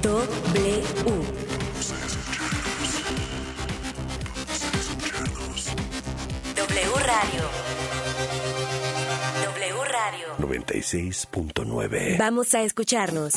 W. W Radio. W Radio. 96.9. Vamos a escucharnos.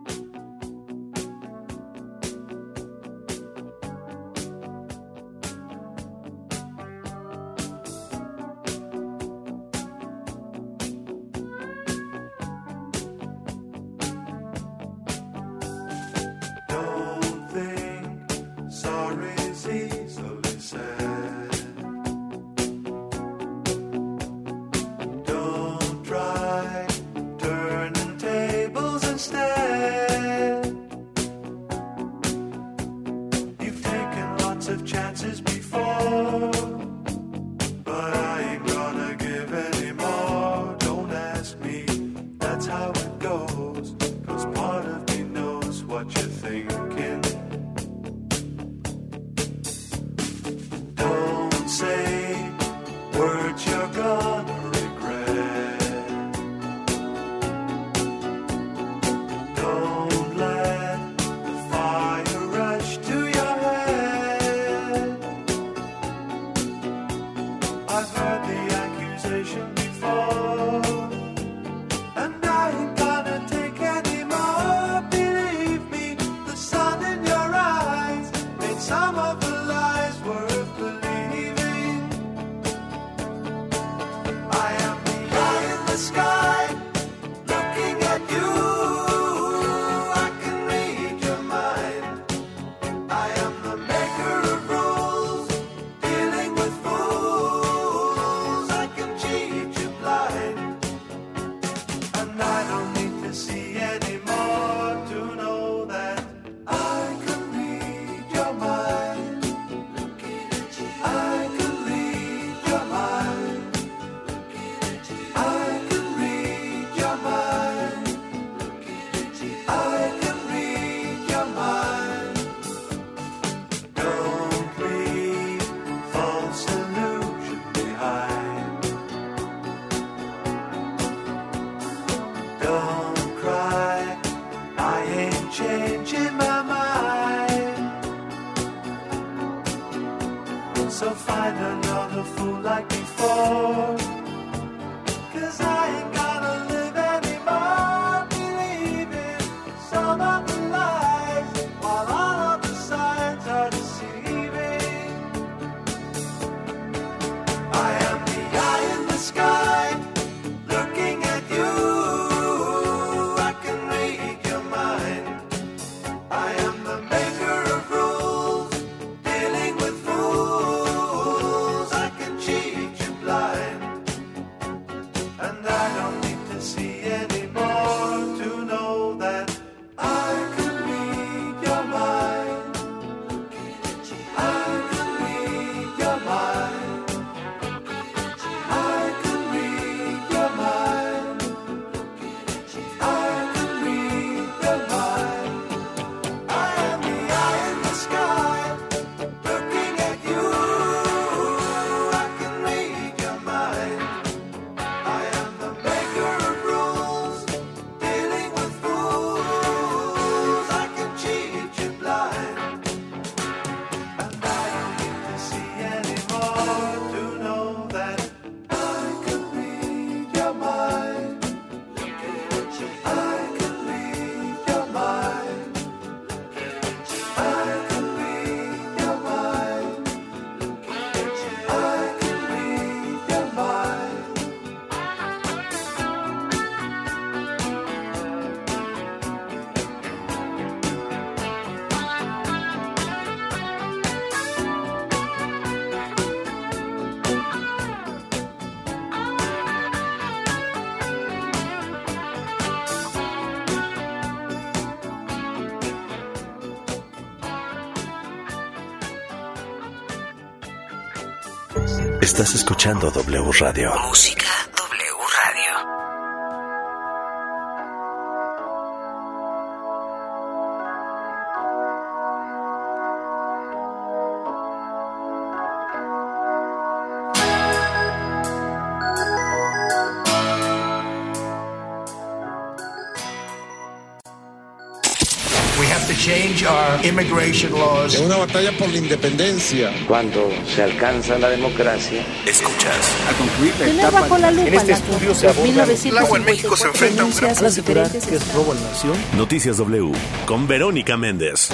Estás escuchando W Radio. Música W Radio. We have have to change our immigration laws. Es una batalla por la independencia. Cuando se alcanza la democracia, escuchas. A concluir la Tener bajo la lupa en este estudio se aborda El agua en México se enfrenta a un gran asegurar que es robo a la nación. Noticias W con Verónica Méndez.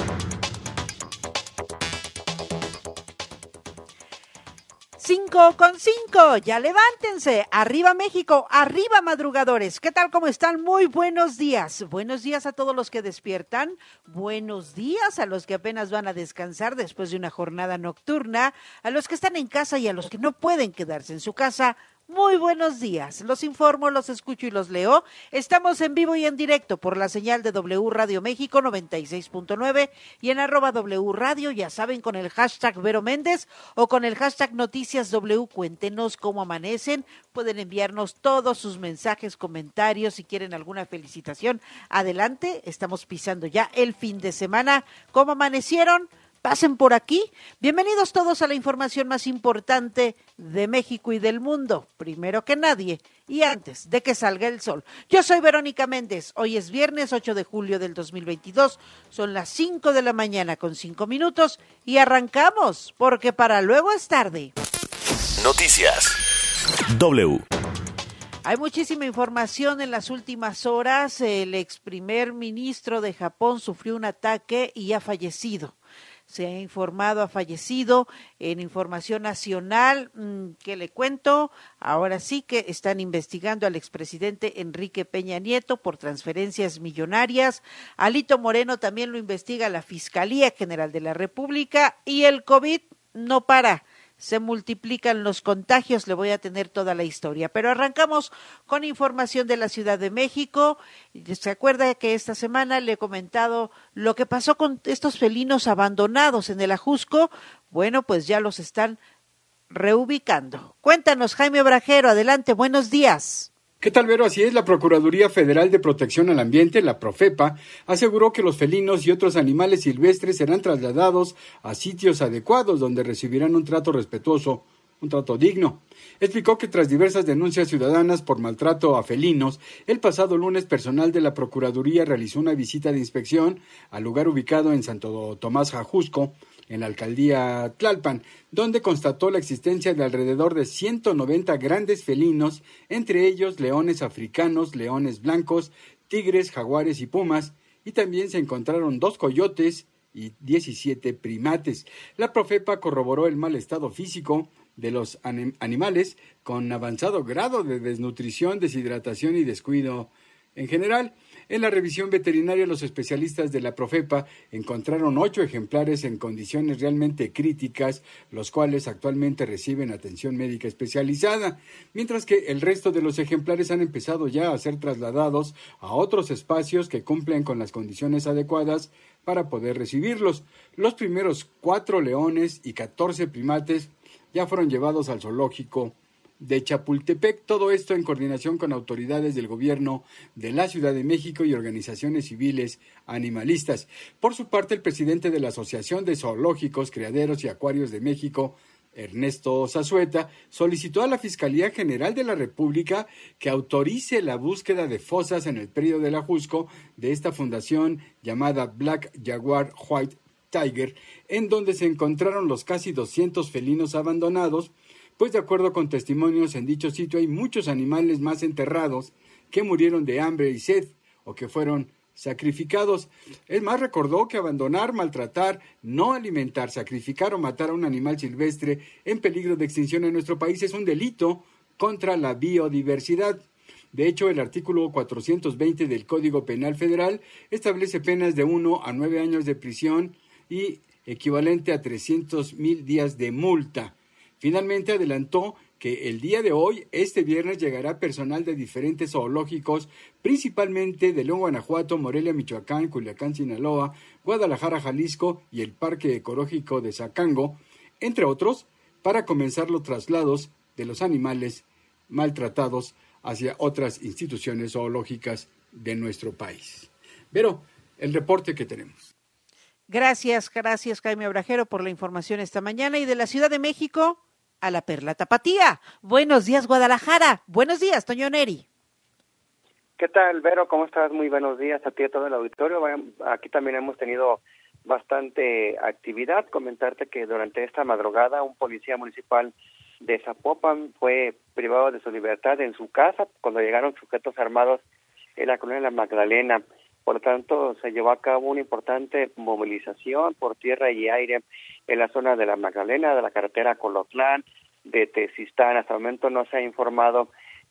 5:05, ya levántense, arriba México, arriba madrugadores, ¿qué tal, cómo están? Muy buenos días a todos los que despiertan, buenos días a los que apenas van a descansar después de una jornada nocturna, a los que están en casa y a los que no pueden quedarse en su casa. Muy buenos días, los informo, los escucho y los leo. Estamos en vivo y en directo por la señal de W Radio México 96.9 y en @W Radio, ya saben, con el hashtag Vero Méndez o con el hashtag Noticias W. Cuéntenos cómo amanecen, pueden enviarnos todos sus mensajes, comentarios, si quieren alguna felicitación, adelante, estamos pisando ya el fin de semana. ¿Cómo amanecieron? Pasen por aquí. Bienvenidos todos a la información más importante de México y del mundo, primero que nadie y antes de que salga el sol. Yo soy Verónica Méndez. Hoy es viernes 8 de julio del 2022. Son las 5 de la mañana con 5 minutos y arrancamos, porque para luego es tarde. Noticias W. Hay muchísima información en las últimas horas. El ex primer ministro de Japón sufrió un ataque y ha fallecido. Se ha informado, ha fallecido. En información nacional, ¿qué le cuento? Ahora sí que están investigando al expresidente Enrique Peña Nieto por transferencias millonarias. Alito Moreno también lo investiga la Fiscalía General de la República y el COVID no para. Se multiplican los contagios, le voy a tener toda la historia. Pero arrancamos con información de la Ciudad de México. ¿Se acuerda que esta semana le he comentado lo que pasó con estos felinos abandonados en el Ajusco? Bueno, pues ya los están reubicando. Cuéntanos, Jaime Obrajero, adelante, buenos días. ¿Qué tal, Vero? Así es, la Procuraduría Federal de Protección al Ambiente, la Profepa, aseguró que los felinos y otros animales silvestres serán trasladados a sitios adecuados donde recibirán un trato respetuoso, un trato digno. Explicó que tras diversas denuncias ciudadanas por maltrato a felinos, el pasado lunes personal de la Procuraduría realizó una visita de inspección al lugar ubicado en Santo Tomás Ajusco, en la alcaldía Tlalpan, donde constató la existencia de alrededor de 190 grandes felinos, entre ellos leones africanos, leones blancos, tigres, jaguares y pumas, y también se encontraron 2 coyotes y 17 primates. La Profepa corroboró el mal estado físico de los animales con avanzado grado de desnutrición, deshidratación y descuido en general. En la revisión veterinaria, los especialistas de la Profepa encontraron 8 ejemplares en condiciones realmente críticas, los cuales actualmente reciben atención médica especializada, mientras que el resto de los ejemplares han empezado ya a ser trasladados a otros espacios que cumplen con las condiciones adecuadas para poder recibirlos. Los primeros 4 leones y 14 primates ya fueron llevados al zoológico de Chapultepec, todo esto en coordinación con autoridades del gobierno de la Ciudad de México y organizaciones civiles animalistas. Por su parte, el presidente de la Asociación de Zoológicos, Criaderos y Acuarios de México, Ernesto Zazueta, solicitó a la Fiscalía General de la República que autorice la búsqueda de fosas en el predio del Ajusco de esta fundación llamada Black Jaguar White Tiger, en donde se encontraron los casi 200 felinos abandonados, pues de acuerdo con testimonios en dicho sitio hay muchos animales más enterrados que murieron de hambre y sed o que fueron sacrificados. Es más, recordó que abandonar, maltratar, no alimentar, sacrificar o matar a un animal silvestre en peligro de extinción en nuestro país es un delito contra la biodiversidad. De hecho, el artículo 420 del Código Penal Federal establece penas de 1 a 9 años de prisión y equivalente a 300,000 días de multa. Finalmente adelantó que el día de hoy, este viernes, llegará personal de diferentes zoológicos, principalmente de León, Guanajuato, Morelia, Michoacán, Culiacán, Sinaloa, Guadalajara, Jalisco y el Parque Ecológico de Zacango, entre otros, para comenzar los traslados de los animales maltratados hacia otras instituciones zoológicas de nuestro país. Pero el reporte que tenemos. Gracias Jaime Obrajero por la información esta mañana. Y de la Ciudad de México a la Perla Tapatía. Buenos días, Guadalajara. Buenos días, Toño Neri. ¿Qué tal, Vero? ¿Cómo estás? Muy buenos días a ti y a todo el auditorio. Aquí también hemos tenido bastante actividad. Comentarte que durante esta madrugada un policía municipal de Zapopan fue privado de su libertad en su casa cuando llegaron sujetos armados en la colonia La Magdalena. Por lo tanto, se llevó a cabo una importante movilización por tierra y aire en la zona de La Magdalena, de la carretera Colotlán, de Tezistán. Hasta el momento no se ha informado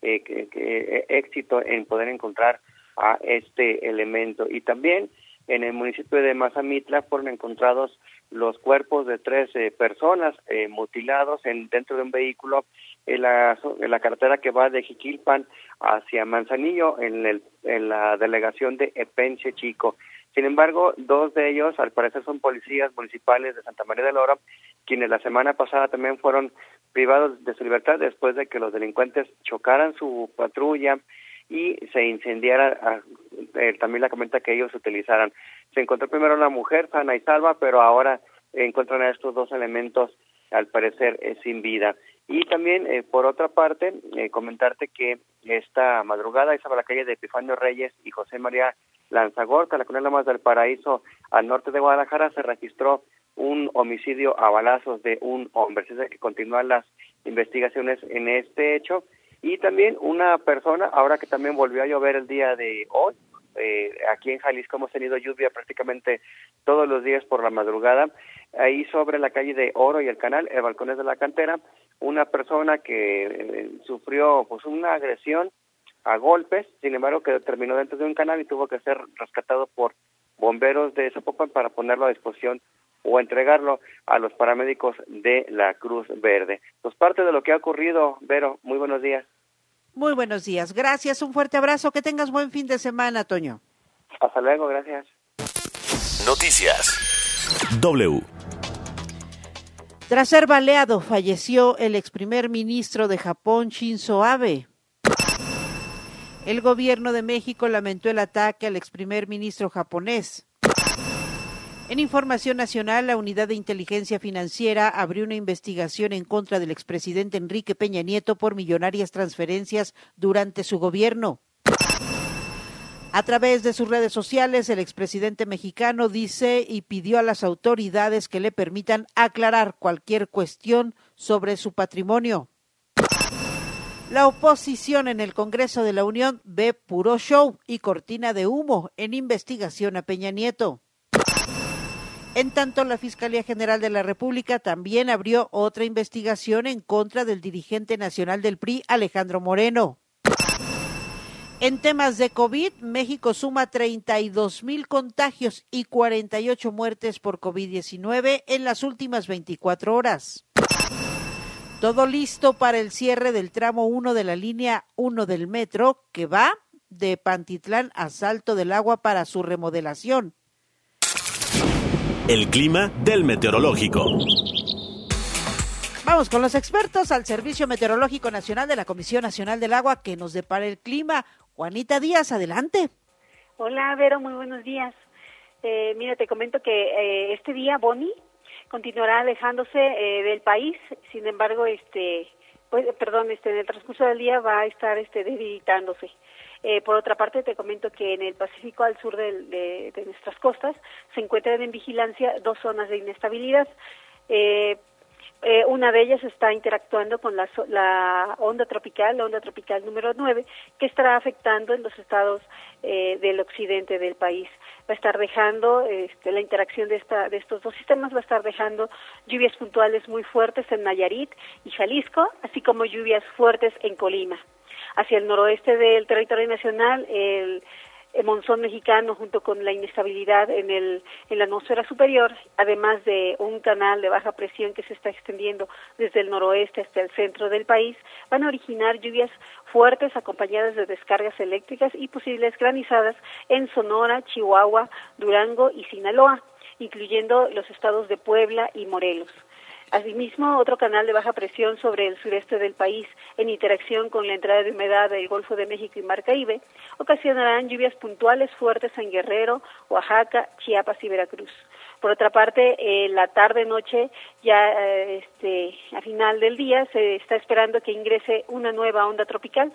éxito en poder encontrar a este elemento. Y también en el municipio de Mazamitla fueron encontrados los cuerpos de 3 personas mutilados dentro de un vehículo en la carretera que va de Jiquilpan hacia Manzanillo, en la delegación de Epenche Chico. Sin embargo, 2 de ellos, al parecer, son policías municipales de Santa María del Oro, quienes la semana pasada también fueron privados de su libertad después de que los delincuentes chocaran su patrulla y se incendiara también la camioneta que ellos utilizaran. Se encontró primero una mujer sana y salva, pero ahora encuentran a estos 2 elementos, al parecer, sin vida. Y también, por otra parte, comentarte que esta madrugada, sobre la calle de Epifanio Reyes y José María Lanzagorta, la colonia Lomas del Paraíso, al norte de Guadalajara, se registró un homicidio a balazos de un hombre. Es decir, que continúan las investigaciones en este hecho. Y también una persona, ahora que también volvió a llover el día de hoy, aquí en Jalisco hemos tenido lluvia prácticamente todos los días por la madrugada, ahí sobre la calle de Oro y el Canal, el Balcones de la Cantera, una persona que sufrió pues una agresión a golpes, sin embargo que terminó dentro de un canal y tuvo que ser rescatado por bomberos de Zapopan para ponerlo a disposición o entregarlo a los paramédicos de la Cruz Verde. Pues parte de lo que ha ocurrido, Vero, muy buenos días. Muy buenos días, gracias, un fuerte abrazo, que tengas buen fin de semana, Toño. Hasta luego, gracias. Noticias W. Tras ser baleado, falleció el ex primer ministro de Japón, Shinzo Abe. El gobierno de México lamentó el ataque al ex primer ministro japonés. En información nacional, la Unidad de Inteligencia Financiera abrió una investigación en contra del expresidente Enrique Peña Nieto por millonarias transferencias durante su gobierno. A través de sus redes sociales, el expresidente mexicano dice y pidió a las autoridades que le permitan aclarar cualquier cuestión sobre su patrimonio. La oposición en el Congreso de la Unión ve puro show y cortina de humo en investigación a Peña Nieto. En tanto, la Fiscalía General de la República también abrió otra investigación en contra del dirigente nacional del PRI, Alejandro Moreno. En temas de COVID, México suma 32,000 contagios y 48 muertes por COVID-19 en las últimas 24 horas. Todo listo para el cierre del tramo 1 de la línea 1 del metro, que va de Pantitlán a Salto del Agua para su remodelación. El clima del meteorológico. Vamos con los expertos al Servicio Meteorológico Nacional de la Comisión Nacional del Agua que nos depara el clima. Juanita Díaz, adelante. Hola, Vero, muy buenos días. Mira, te comento que este día Bonnie continuará alejándose del país. Sin embargo, en el transcurso del día va a estar debilitándose. Por otra parte, te comento que en el Pacífico al sur de nuestras costas se encuentran en vigilancia 2 zonas de inestabilidad. Una de ellas está interactuando con la onda tropical número 9, que estará afectando en los estados del occidente del país. Va a estar dejando, la interacción de estos 2 sistemas va a estar dejando lluvias puntuales muy fuertes en Nayarit y Jalisco, así como lluvias fuertes en Colima. Hacia el noroeste del territorio nacional, el monzón mexicano, junto con la inestabilidad en la atmósfera superior, además de un canal de baja presión que se está extendiendo desde el noroeste hasta el centro del país, van a originar lluvias fuertes acompañadas de descargas eléctricas y posibles granizadas en Sonora, Chihuahua, Durango y Sinaloa, incluyendo los estados de Puebla y Morelos. Asimismo, otro canal de baja presión sobre el sureste del país, en interacción con la entrada de humedad del Golfo de México y Mar Caribe, ocasionarán lluvias puntuales fuertes en Guerrero, Oaxaca, Chiapas y Veracruz. Por otra parte, la tarde-noche, ya a final del día, se está esperando que ingrese una nueva onda tropical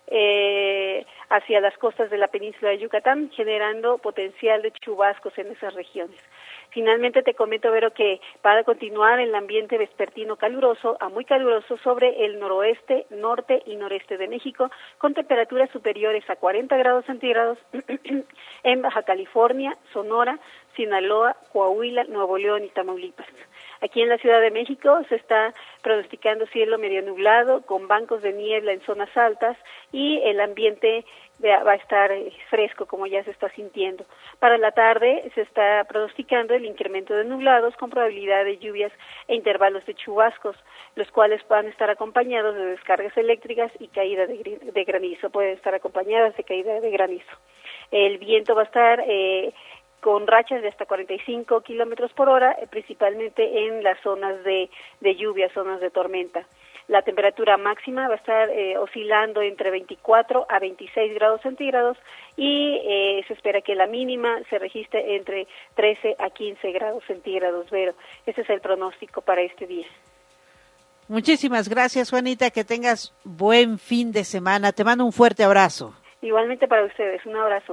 hacia las costas de la península de Yucatán, generando potencial de chubascos en esas regiones. Finalmente te comento, Vero, que para continuar el ambiente vespertino caluroso a muy caluroso sobre el noroeste, norte y noreste de México, con temperaturas superiores a 40 grados centígrados en Baja California, Sonora, Sinaloa, Coahuila, Nuevo León y Tamaulipas. Aquí en la Ciudad de México se está pronosticando cielo medio nublado, con bancos de niebla en zonas altas, y el ambiente va a estar fresco, como ya se está sintiendo. Para la tarde se está pronosticando el incremento de nublados con probabilidad de lluvias e intervalos de chubascos, los cuales van a estar acompañados de descargas eléctricas y caída de granizo. Pueden estar acompañadas de caída de granizo. El viento va a estar con rachas de hasta 45 kilómetros por hora, principalmente en las zonas de lluvia, zonas de tormenta. La temperatura máxima va a estar oscilando entre 24 a 26 grados centígrados y se espera que la mínima se registre entre 13 a 15 grados centígrados, Vero. Ese es el pronóstico para este día. Muchísimas gracias, Juanita, que tengas buen fin de semana. Te mando un fuerte abrazo. Igualmente para ustedes, un abrazo.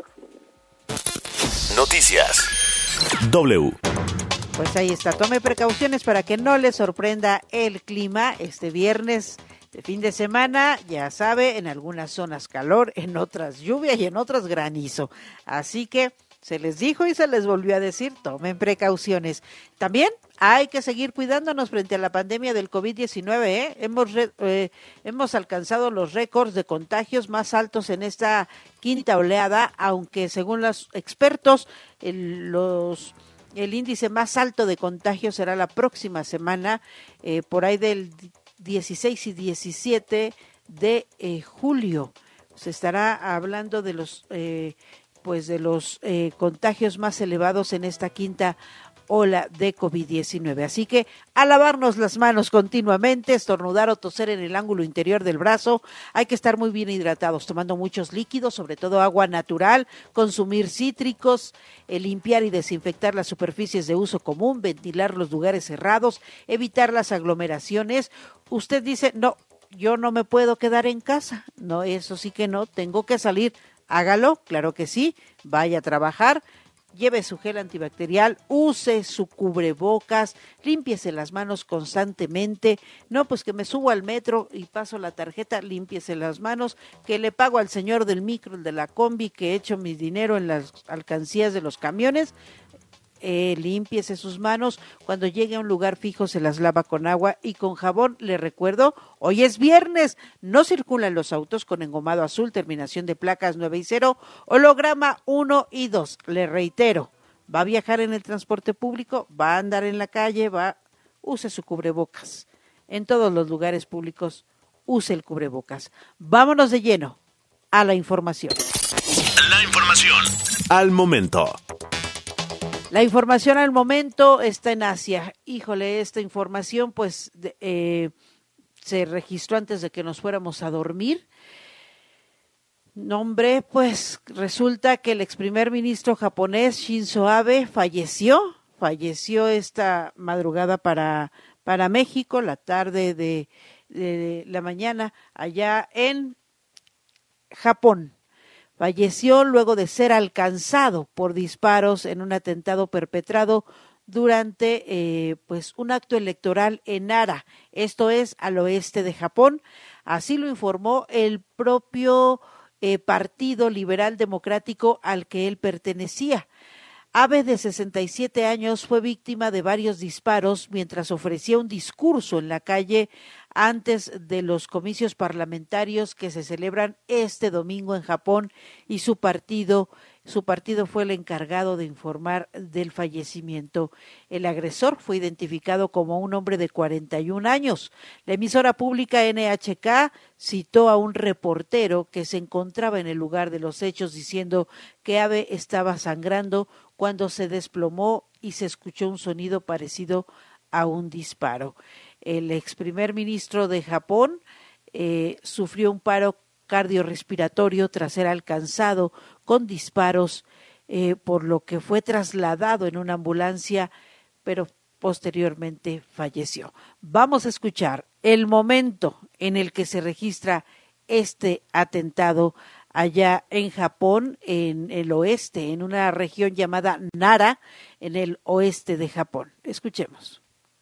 Noticias W. Pues ahí está, tome precauciones para que no le sorprenda el clima este viernes de fin de semana. Ya sabe, en algunas zonas calor, en otras lluvia y en otras granizo. Así que se les dijo y se les volvió a decir, tomen precauciones. También hay que seguir cuidándonos frente a la pandemia del COVID-19. Hemos alcanzado los récords de contagios más altos en esta quinta oleada, aunque según los expertos, el índice más alto de contagios será la próxima semana, por ahí del 16 y 17 de julio. Se estará hablando de los contagios más elevados en esta quinta ola de COVID-19. Así que a lavarnos las manos continuamente, estornudar o toser en el ángulo interior del brazo. Hay que estar muy bien hidratados, tomando muchos líquidos, sobre todo agua natural, consumir cítricos, limpiar y desinfectar las superficies de uso común, ventilar los lugares cerrados, evitar las aglomeraciones. Usted dice, no, yo no me puedo quedar en casa. No, eso sí que no, tengo que salir. Hágalo, claro que sí, vaya a trabajar. Lleve su gel antibacterial, use su cubrebocas, límpiese las manos constantemente. No, pues que me subo al metro y paso la tarjeta, límpiese las manos, que le pago al señor del micro, el de la combi, que he hecho mi dinero en las alcancías de los camiones. Límpiese sus manos, cuando llegue a un lugar fijo se las lava con agua y con jabón. Le recuerdo, hoy es viernes, no circulan los autos con engomado azul, terminación de placas 9 y 0, holograma 1 y 2. Le reitero, va a viajar en el transporte público, va a andar en la calle, use su cubrebocas. En todos los lugares públicos, use el cubrebocas. Vámonos de lleno a la información. La información al momento. La información al momento está en Asia. Híjole, esta información pues se registró antes de que nos fuéramos a dormir. No, hombre, pues resulta que el ex primer ministro japonés Shinzo Abe falleció esta madrugada para México, la tarde de la mañana allá en Japón. Falleció luego de ser alcanzado por disparos en un atentado perpetrado durante un acto electoral en Nara, esto es al oeste de Japón. Así lo informó el propio Partido Liberal Democrático al que él pertenecía. Abe, de 67 años, fue víctima de varios disparos mientras ofrecía un discurso en la calle antes de los comicios parlamentarios que se celebran este domingo en Japón, y su partido fue el encargado de informar del fallecimiento. El agresor fue identificado como un hombre de 41 años. La emisora pública NHK citó a un reportero que se encontraba en el lugar de los hechos diciendo que Abe estaba sangrando cuando se desplomó y se escuchó un sonido parecido a un disparo. El ex primer ministro de Japón sufrió un paro cardiorrespiratorio tras ser alcanzado con disparos, por lo que fue trasladado en una ambulancia, pero posteriormente falleció. Vamos a escuchar el momento en el que se registra este atentado allá en Japón, en el oeste, en una región llamada Nara, en el oeste de Japón. Escuchemos.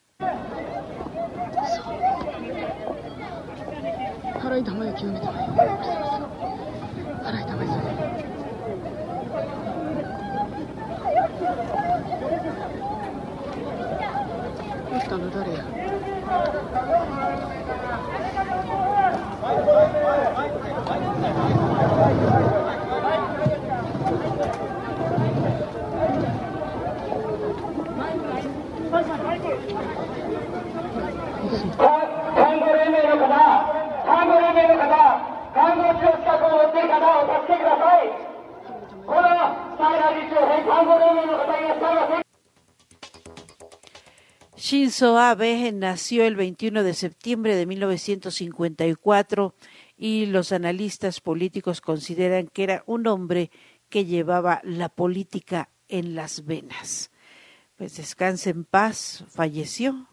Shinzo Abe nació el 21 de septiembre de 1954 y los analistas políticos consideran que era un hombre que llevaba la política en las venas. Pues descanse en paz, falleció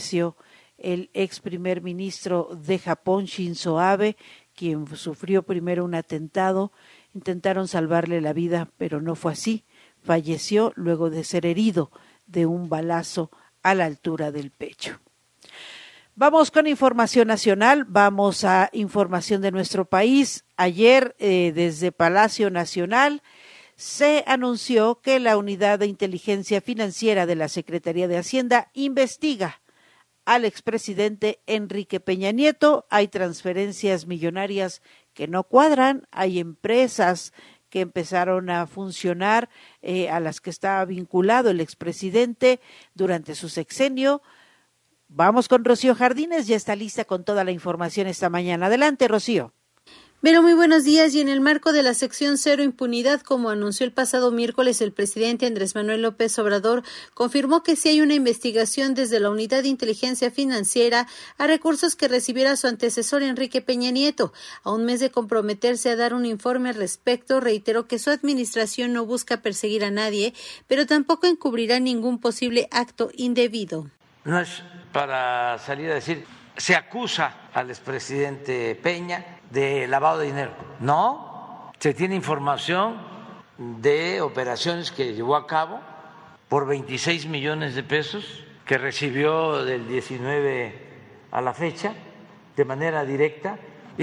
el ex primer ministro de Japón, Shinzo Abe, quien sufrió primero un atentado. Intentaron salvarle la vida, pero no fue así. Falleció luego de ser herido de un balazo a la altura del pecho. Vamos con información nacional, vamos a información de nuestro país. Ayer, desde Palacio Nacional, se anunció que la Unidad de Inteligencia Financiera de la Secretaría de Hacienda investiga al expresidente Enrique Peña Nieto. Hay transferencias millonarias que no cuadran, hay empresas que empezaron a funcionar, a las que estaba vinculado el expresidente durante su sexenio. Vamos con Rocío Jardines, ya está lista con toda la información esta mañana. Adelante, Rocío. Pero muy buenos días, y en el marco de la sección Cero Impunidad, como anunció el pasado miércoles el presidente Andrés Manuel López Obrador, confirmó que sí hay una investigación desde la Unidad de Inteligencia Financiera a recursos que recibiera su antecesor Enrique Peña Nieto. A un mes de comprometerse a dar un informe al respecto, reiteró que su administración no busca perseguir a nadie, pero tampoco encubrirá ningún posible acto indebido. No es para salir a decir, se acusa al expresidente Peña de lavado de dinero. No, se tiene información de operaciones que llevó a cabo por 26 millones de pesos que recibió del 19 a la fecha de manera directa,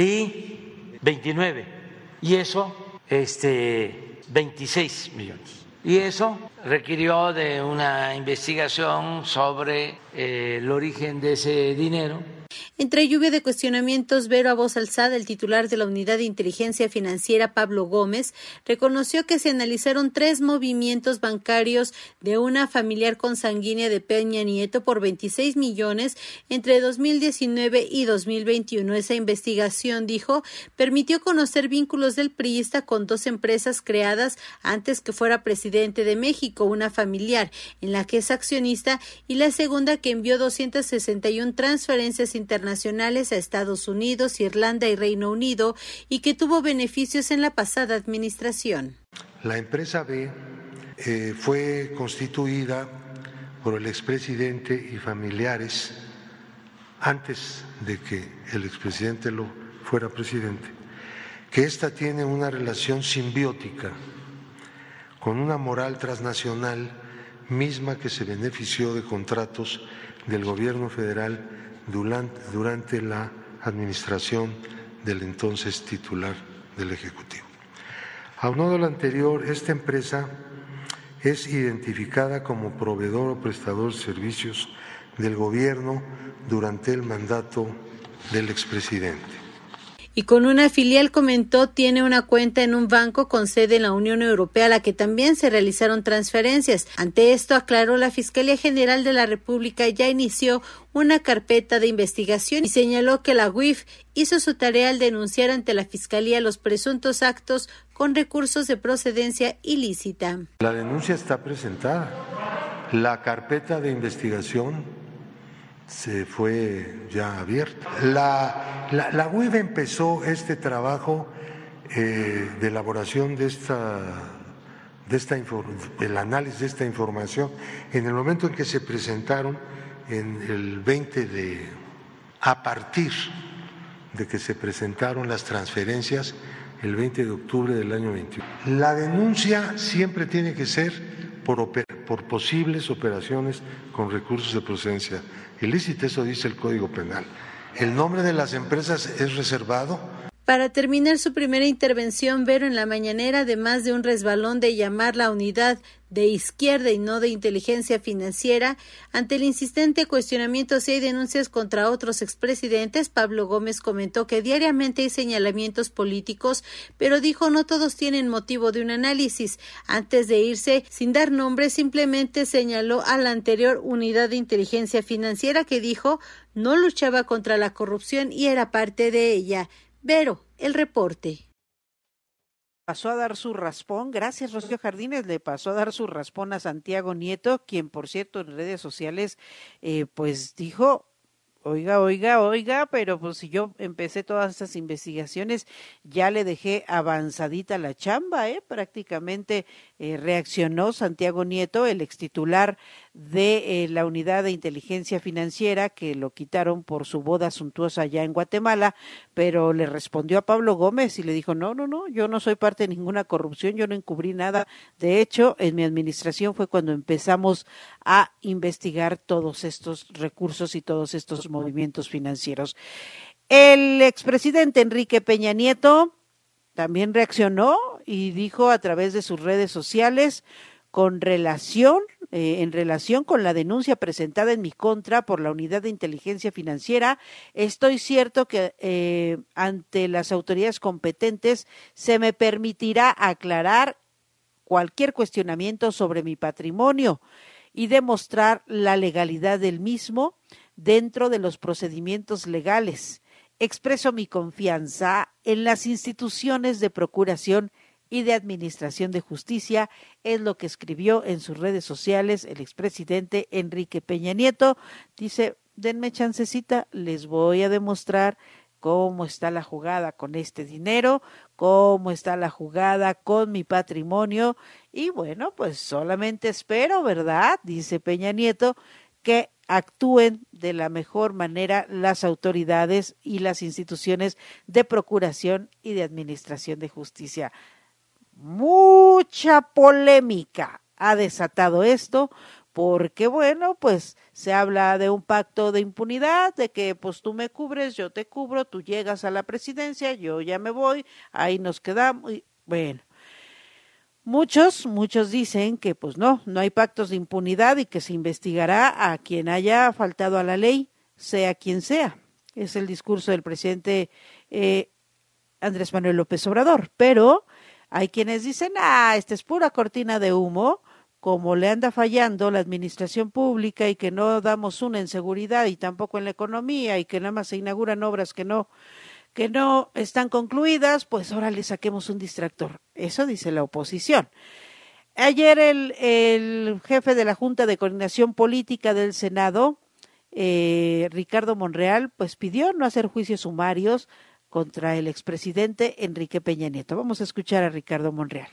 y 29, y eso 26 millones. Y eso requirió de una investigación sobre el origen de ese dinero. Entre lluvia de cuestionamientos, Vero a voz alzada, el titular de la Unidad de Inteligencia Financiera, Pablo Gómez, reconoció que se analizaron 3 movimientos bancarios de una familiar consanguínea de Peña Nieto por 26 millones entre 2019 y 2021. Esa investigación, dijo, permitió conocer vínculos del priista con 2 empresas creadas antes que fuera presidente de México, una familiar en la que es accionista y la segunda que envió 261 transferencias internacionales a Estados Unidos, Irlanda y Reino Unido, y que tuvo beneficios en la pasada administración. La empresa B fue constituida por el expresidente y familiares antes de que el expresidente lo fuera presidente, que esta tiene una relación simbiótica con una moral transnacional misma que se benefició de contratos del gobierno federal durante la administración del entonces titular del Ejecutivo. Aunado a lo anterior, esta empresa es identificada como proveedor o prestador de servicios del gobierno durante el mandato del expresidente. Y con una filial, comentó, tiene una cuenta en un banco con sede en la Unión Europea a la que también se realizaron transferencias. Ante esto, aclaró, la Fiscalía General de la República ya inició una carpeta de investigación y señaló que la UIF hizo su tarea al denunciar ante la Fiscalía los presuntos actos con recursos de procedencia ilícita. La denuncia está presentada. La carpeta de investigación se fue ya abierta. La UIF empezó este trabajo de elaboración el análisis de esta información en el momento en que se presentaron a partir de que se presentaron las transferencias el 20 de octubre del año 21. La denuncia siempre tiene que ser por posibles operaciones con recursos de procedencia ilícita, eso dice el Código Penal. El nombre de las empresas es reservado. Para terminar su primera intervención, Vero en la mañanera, además de un resbalón de llamar la unidad de izquierda y no de inteligencia financiera, ante el insistente cuestionamiento si hay denuncias contra otros expresidentes, Pablo Gómez comentó que diariamente hay señalamientos políticos, pero dijo no todos tienen motivo de un análisis. Antes de irse, sin dar nombres, simplemente señaló a la anterior unidad de inteligencia financiera que dijo no luchaba contra la corrupción y era parte de ella. Vero, el reporte. Pasó a dar su raspón, gracias Rocío Jardines, le pasó a dar su raspón a Santiago Nieto, quien por cierto en redes sociales pues dijo, oiga, pero pues si yo empecé todas estas investigaciones, ya le dejé avanzadita la chamba, prácticamente reaccionó Santiago Nieto, el extitular de la unidad de inteligencia financiera, que lo quitaron por su boda suntuosa allá en Guatemala, pero le respondió a Pablo Gómez y le dijo, no, yo no soy parte de ninguna corrupción, yo no encubrí nada, de hecho, en mi administración fue cuando empezamos a investigar todos estos recursos y todos estos movimientos financieros. El expresidente Enrique Peña Nieto también reaccionó y dijo a través de sus redes sociales en relación con la denuncia presentada en mi contra por la Unidad de Inteligencia Financiera, estoy cierto que ante las autoridades competentes se me permitirá aclarar cualquier cuestionamiento sobre mi patrimonio y demostrar la legalidad del mismo dentro de los procedimientos legales. Expreso mi confianza en las instituciones de procuración y de administración de justicia, es lo que escribió en sus redes sociales el expresidente Enrique Peña Nieto. Dice, denme chancecita, les voy a demostrar cómo está la jugada con este dinero, cómo está la jugada con mi patrimonio, y bueno, pues solamente espero, ¿verdad?, dice Peña Nieto, que actúen de la mejor manera las autoridades y las instituciones de procuración y de administración de justicia. Mucha polémica ha desatado esto, porque bueno, pues se habla de un pacto de impunidad, de que pues tú me cubres, yo te cubro, tú llegas a la presidencia, yo ya me voy, ahí nos quedamos, y bueno. Muchos dicen que pues no hay pactos de impunidad y que se investigará a quien haya faltado a la ley, sea quien sea. Es el discurso del presidente Andrés Manuel López Obrador, pero hay quienes dicen, esta es pura cortina de humo, como le anda fallando la administración pública y que no damos una en seguridad y tampoco en la economía y que nada más se inauguran obras que no están concluidas, pues ahora le saquemos un distractor. Eso dice la oposición. Ayer el jefe de la Junta de Coordinación Política del Senado, Ricardo Monreal, pues pidió no hacer juicios sumarios contra el expresidente Enrique Peña Nieto. Vamos a escuchar a Ricardo Monreal.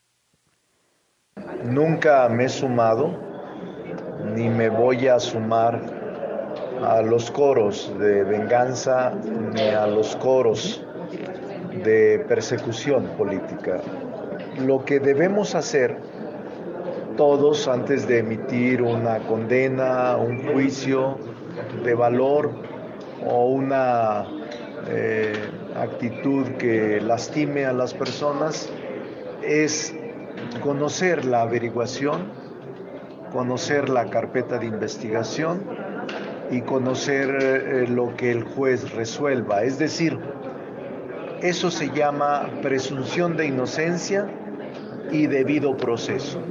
Nunca me he sumado, ni me voy a sumar a los coros de venganza, ni a los coros de persecución política. Lo que debemos hacer todos antes de emitir una condena, un juicio de valor o una actitud que lastime a las personas es conocer la averiguación, conocer la carpeta de investigación y conocer lo que el juez resuelva. Es decir, eso se llama presunción de inocencia y debido proceso.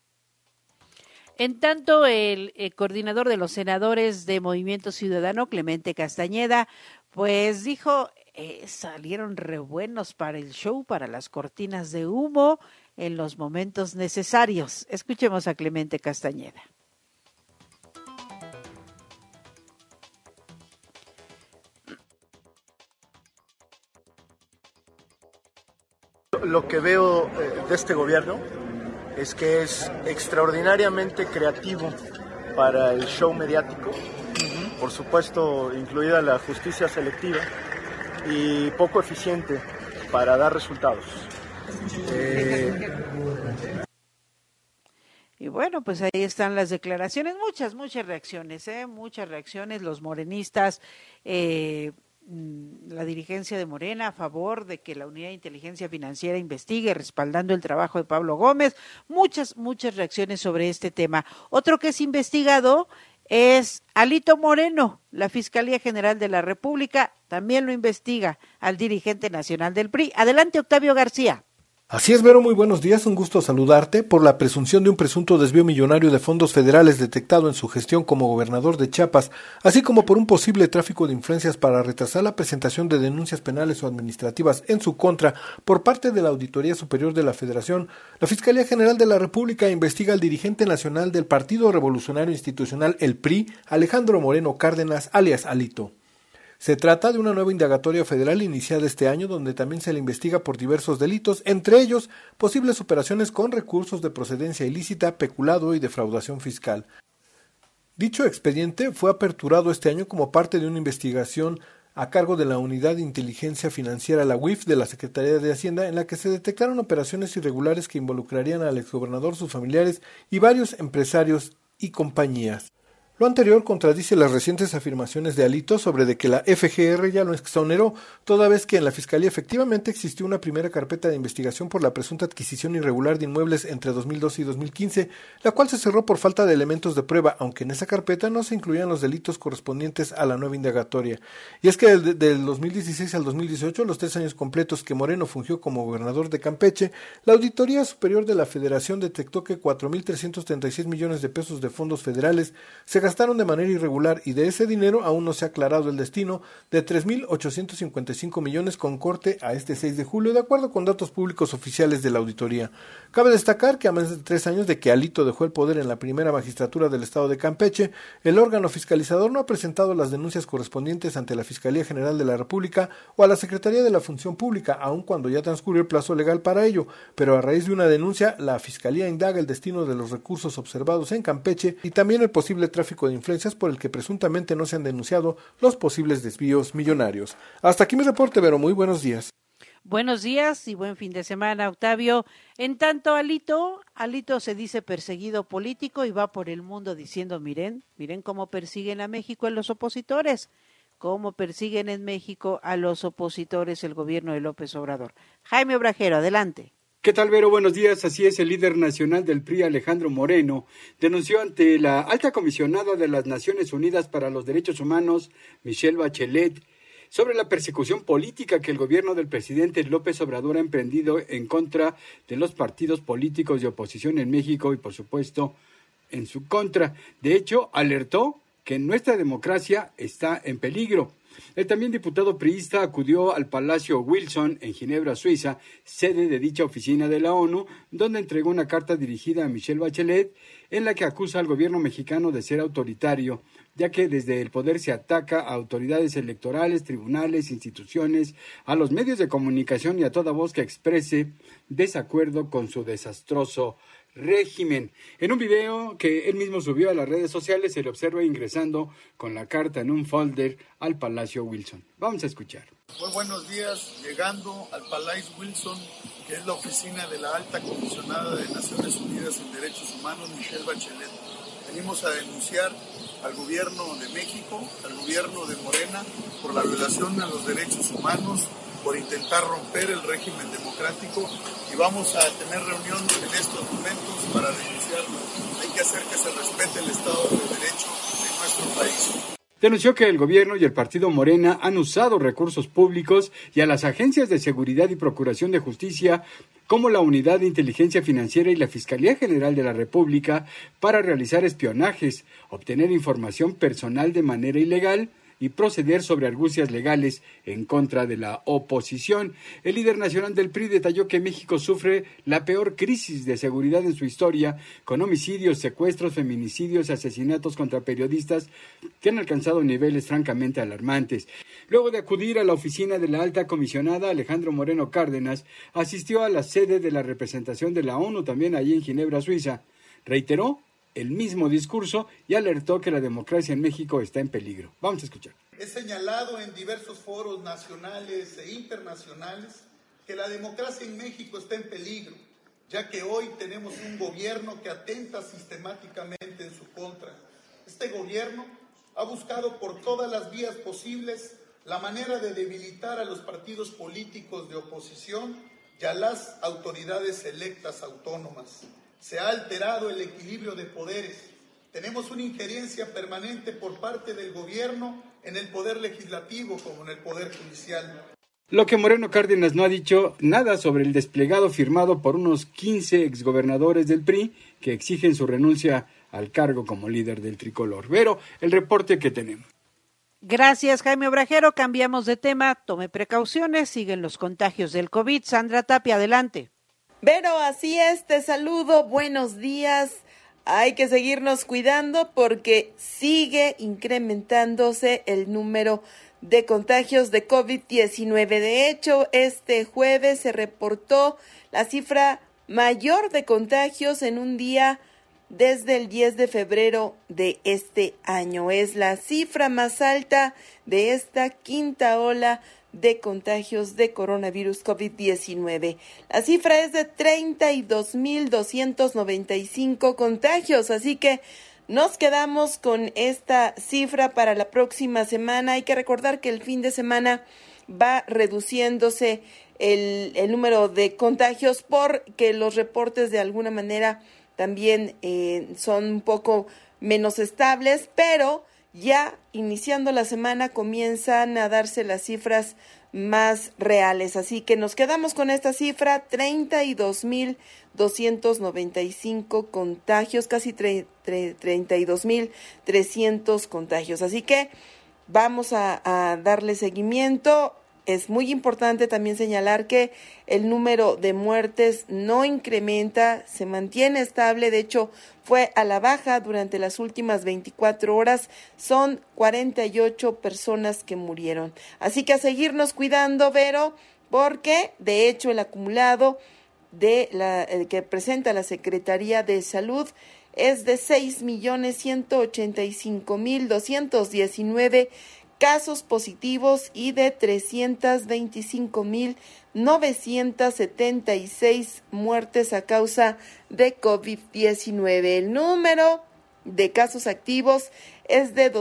En tanto, el coordinador de los senadores de Movimiento Ciudadano, Clemente Castañeda, pues dijo, salieron re buenos para el show, para las cortinas de humo, en los momentos necesarios. Escuchemos a Clemente Castañeda. Lo que veo de este gobierno es que es extraordinariamente creativo para el show mediático, por supuesto incluida la justicia selectiva, y poco eficiente para dar resultados. Y bueno, pues ahí están las declaraciones, muchas reacciones, muchas reacciones, los morenistas, la dirigencia de Morena a favor de que la Unidad de Inteligencia Financiera investigue, respaldando el trabajo de Pablo Gómez, muchas reacciones sobre este tema. Otro que es investigado es Alito Moreno. La Fiscalía General de la República también lo investiga al dirigente nacional del PRI. Adelante, Octavio García. Así es, Vero, muy buenos días, un gusto saludarte. Por la presunción de un presunto desvío millonario de fondos federales detectado en su gestión como gobernador de Chiapas, así como por un posible tráfico de influencias para retrasar la presentación de denuncias penales o administrativas en su contra por parte de la Auditoría Superior de la Federación, la Fiscalía General de la República investiga al dirigente nacional del Partido Revolucionario Institucional, el PRI, Alejandro Moreno Cárdenas, alias Alito. Se trata de una nueva indagatoria federal iniciada este año, donde también se le investiga por diversos delitos, entre ellos posibles operaciones con recursos de procedencia ilícita, peculado y defraudación fiscal. Dicho expediente fue aperturado este año como parte de una investigación a cargo de la Unidad de Inteligencia Financiera, la UIF, de la Secretaría de Hacienda, en la que se detectaron operaciones irregulares que involucrarían al exgobernador, sus familiares y varios empresarios y compañías. Lo anterior contradice las recientes afirmaciones de Alito sobre de que la FGR ya lo exoneró, toda vez que en la Fiscalía efectivamente existió una primera carpeta de investigación por la presunta adquisición irregular de inmuebles entre 2012 y 2015, la cual se cerró por falta de elementos de prueba, aunque en esa carpeta no se incluían los delitos correspondientes a la nueva indagatoria. Y es que del 2016 al 2018, los 3 años completos que Moreno fungió como gobernador de Campeche, la Auditoría Superior de la Federación detectó que 4.336 millones de pesos de fondos federales se gastaron de manera irregular y de ese dinero aún no se ha aclarado el destino de 3.855 millones con corte a este 6 de julio, de acuerdo con datos públicos oficiales de la auditoría. Cabe destacar que a más de 3 años de que Alito dejó el poder en la primera magistratura del estado de Campeche, el órgano fiscalizador no ha presentado las denuncias correspondientes ante la Fiscalía General de la República o a la Secretaría de la Función Pública, aun cuando ya transcurrió el plazo legal para ello, pero a raíz de una denuncia, la Fiscalía indaga el destino de los recursos observados en Campeche y también el posible tráfico de influencias por el que presuntamente no se han denunciado los posibles desvíos millonarios. Hasta aquí mi reporte, Vero, muy buenos días. Buenos días y buen fin de semana, Octavio. En tanto, Alito se dice perseguido político y va por el mundo diciendo, miren cómo persiguen a México en los opositores, cómo persiguen en México a los opositores el gobierno de López Obrador. Jaime Obrajero, adelante. ¿Qué tal, Vero? Buenos días. Así es, el líder nacional del PRI, Alejandro Moreno, denunció ante la alta comisionada de las Naciones Unidas para los Derechos Humanos, Michelle Bachelet, sobre la persecución política que el gobierno del presidente López Obrador ha emprendido en contra de los partidos políticos de oposición en México y, por supuesto, en su contra. De hecho, alertó que nuestra democracia está en peligro. El también diputado priista acudió al Palacio Wilson en Ginebra, Suiza, sede de dicha oficina de la ONU, donde entregó una carta dirigida a Michelle Bachelet en la que acusa al gobierno mexicano de ser autoritario, ya que desde el poder se ataca a autoridades electorales, tribunales, instituciones, a los medios de comunicación y a toda voz que exprese desacuerdo con su desastroso régimen. En un video que él mismo subió a las redes sociales se le observa ingresando con la carta en un folder al Palacio Wilson. Vamos a escuchar. Muy buenos días, llegando al Palacio Wilson, que es la oficina de la alta comisionada de Naciones Unidas en Derechos Humanos, Michelle Bachelet. Venimos a denunciar al gobierno de México, al gobierno de Morena, por la violación a los derechos humanos, por intentar romper el régimen democrático, y vamos a tener reunión en estos momentos para denunciarlo. Hay que hacer que se respete el Estado de Derecho en nuestro país. Denunció que el gobierno y el partido Morena han usado recursos públicos y a las agencias de seguridad y procuración de justicia como la Unidad de Inteligencia Financiera y la Fiscalía General de la República para realizar espionajes, obtener información personal de manera ilegal y proceder sobre argucias legales en contra de la oposición. El líder nacional del PRI detalló que México sufre la peor crisis de seguridad en su historia, con homicidios, secuestros, feminicidios y asesinatos contra periodistas que han alcanzado niveles francamente alarmantes. Luego de acudir a la oficina de la alta comisionada, Alejandro Moreno Cárdenas asistió a la sede de la representación de la ONU, también allí en Ginebra, Suiza. Reiteró el mismo discurso y alertó que la democracia en México está en peligro. Vamos a escuchar. He señalado en diversos foros nacionales e internacionales que la democracia en México está en peligro, ya que hoy tenemos un gobierno que atenta sistemáticamente en su contra. Este gobierno ha buscado por todas las vías posibles la manera de debilitar a los partidos políticos de oposición y a las autoridades electas autónomas. Se ha alterado el equilibrio de poderes. Tenemos una injerencia permanente por parte del gobierno en el poder legislativo como en el poder judicial. Lo que Moreno Cárdenas no ha dicho nada sobre el desplegado firmado por unos 15 exgobernadores del PRI que exigen su renuncia al cargo como líder del tricolor. Vero, el reporte que tenemos. Gracias, Jaime Obrajero. Cambiamos de tema. Tome precauciones. Siguen los contagios del COVID. Sandra Tapia, adelante. Vero, así es. Te saludo. Buenos días. Hay que seguirnos cuidando porque sigue incrementándose el número de contagios de COVID-19. De hecho, este jueves se reportó la cifra mayor de contagios en un día desde el 10 de febrero de este año. Es la cifra más alta de esta quinta ola de contagios de coronavirus COVID-19. La cifra es de 32,295 contagios, así que nos quedamos con esta cifra para la próxima semana. Hay que recordar que el fin de semana va reduciéndose el número de contagios porque los reportes de alguna manera también son un poco menos estables, pero ya iniciando la semana comienzan a darse las cifras más reales. Así que nos quedamos con esta cifra, 32,295 contagios, casi 32,300 contagios. Así que vamos a darle seguimiento. Es muy importante también señalar que el número de muertes no incrementa, se mantiene estable, de hecho fue a la baja durante las últimas 24 horas, son 48 personas que murieron. Así que a seguirnos cuidando, Vero, porque de hecho el acumulado el que presenta la Secretaría de Salud es de 6,185,219 casos positivos y de 325,976 muertes a causa de COVID-19. El número de casos activos es de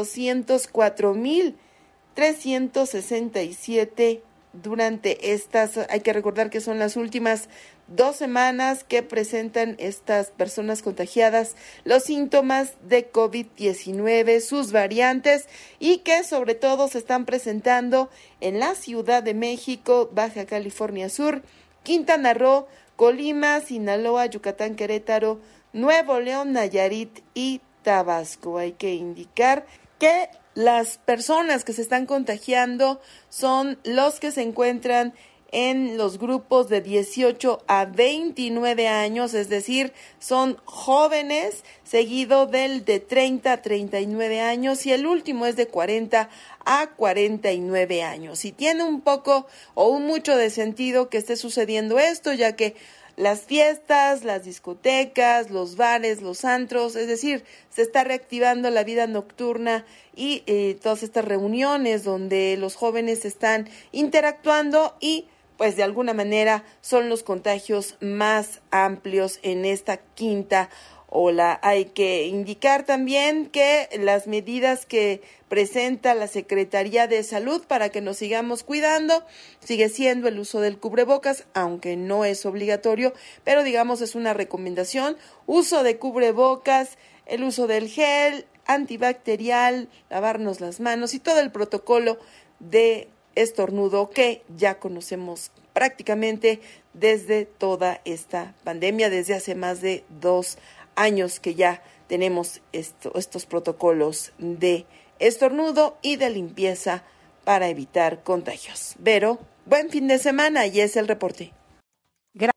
204,367 durante estas, hay que recordar que son las últimas 2 semanas que presentan estas personas contagiadas los síntomas de COVID-19, sus variantes y que sobre todo se están presentando en la Ciudad de México, Baja California Sur, Quintana Roo, Colima, Sinaloa, Yucatán, Querétaro, Nuevo León, Nayarit y Tabasco. Hay que indicar que las personas que se están contagiando son los que se encuentran en los grupos de 18 a 29 años, es decir, son jóvenes, seguido del de 30 a 39 años y el último es de 40 a 49 años. Y tiene un poco o un mucho de sentido que esté sucediendo esto, ya que las fiestas, las discotecas, los bares, los antros, es decir, se está reactivando la vida nocturna y todas estas reuniones donde los jóvenes están interactuando y pues de alguna manera son los contagios más amplios en esta quinta ola. Hay que indicar también que las medidas que presenta la Secretaría de Salud para que nos sigamos cuidando sigue siendo el uso del cubrebocas, aunque no es obligatorio, pero digamos es una recomendación, uso de cubrebocas, el uso del gel antibacterial, lavarnos las manos y todo el protocolo de estornudo que ya conocemos prácticamente desde toda esta pandemia, desde hace más de 2 años que ya tenemos estos protocolos de estornudo y de limpieza para evitar contagios. Vero, buen fin de semana y es el reporte. Gracias.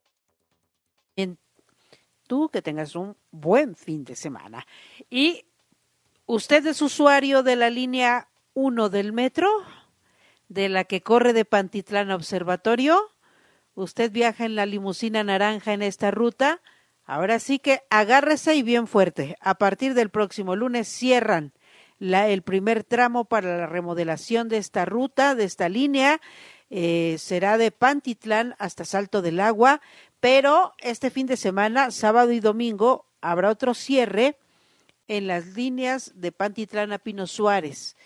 Tú que tengas un buen fin de semana. ¿Y usted es usuario de la línea 1 del metro? ¿De la que corre de Pantitlán a Observatorio? ¿Usted viaja en la limusina naranja en esta ruta? Ahora sí que agárrese y bien fuerte. A partir del próximo lunes cierran el primer tramo para la remodelación de esta ruta, de esta línea. Será de Pantitlán hasta Salto del Agua, pero este fin de semana, sábado y domingo, habrá otro cierre en las líneas de Pantitlán a Pino Suárez.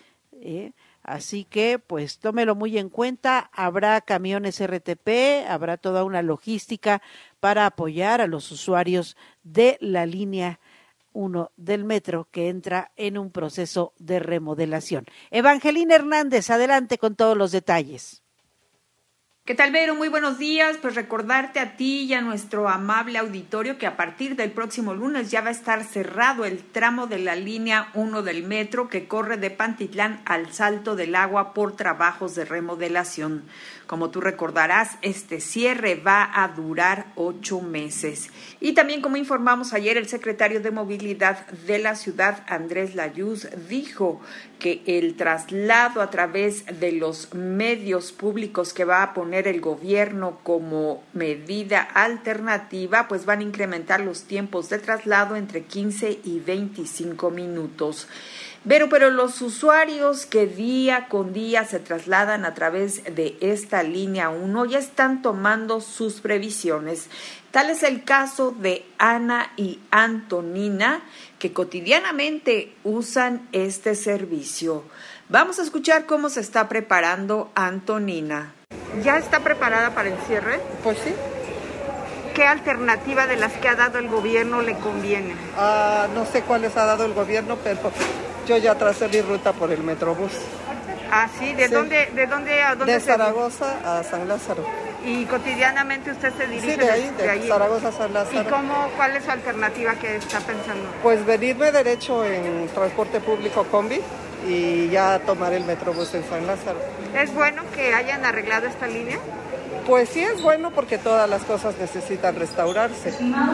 Así que, pues, tómelo muy en cuenta. Habrá camiones RTP, habrá toda una logística para apoyar a los usuarios de la línea 1 del metro que entra en un proceso de remodelación. Evangelina Hernández, adelante con todos los detalles. ¿Qué tal, Vero? Muy buenos días. Pues recordarte a ti y a nuestro amable auditorio que a partir del próximo lunes ya va a estar cerrado el tramo de la línea 1 del metro que corre de Pantitlán al Salto del Agua por trabajos de remodelación. Como tú recordarás, este cierre va a durar 8 meses. Y también, como informamos ayer, el secretario de Movilidad de la ciudad, Andrés Layuz, dijo que el traslado a través de los medios públicos que va a poner el gobierno como medida alternativa, pues van a incrementar los tiempos de traslado entre 15 y 25 minutos. Pero los usuarios que día con día se trasladan a través de esta línea 1 ya están tomando sus previsiones. Tal es el caso de Ana y Antonina, que cotidianamente usan este servicio. Vamos a escuchar cómo se está preparando Antonina. ¿Ya está preparada para el cierre? Pues sí. ¿Qué alternativa de las que ha dado el gobierno le conviene? No sé cuáles ha dado el gobierno, pero yo ya tracé mi ruta por el Metrobús. Ah, sí. ¿De dónde a dónde? De Zaragoza a San Lázaro. ¿Y cotidianamente usted se dirige? Sí, de ahí. Zaragoza a San Lázaro. ¿Y cuál es su alternativa que está pensando? Pues venirme derecho en transporte público combi y ya tomar el Metrobús en San Lázaro. ¿Es bueno que hayan arreglado esta línea? Pues sí es bueno porque todas las cosas necesitan restaurarse.